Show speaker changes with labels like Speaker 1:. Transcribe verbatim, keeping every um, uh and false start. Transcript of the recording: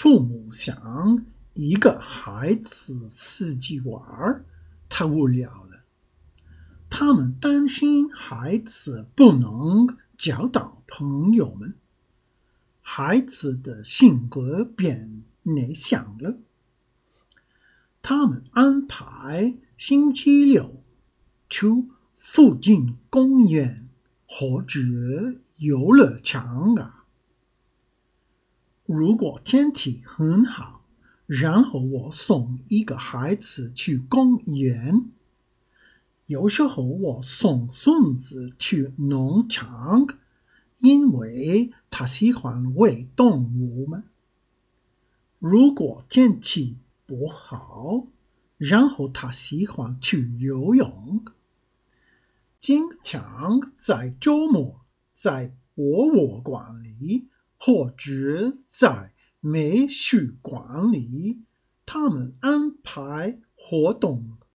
Speaker 1: 父母想一个孩子自己玩，太无聊了。他们担心孩子不能交到朋友们，孩子的性格变内向了。他们安排星期六去附近公园或者游乐场啊。如果天气很好，然后我送一个孩子去公园。有时候我送孙子去农场，因为他喜欢喂动物们。如果天气不好，然后他喜欢去游泳。经常在周末在博物馆里或者在美术馆里，他们安排活动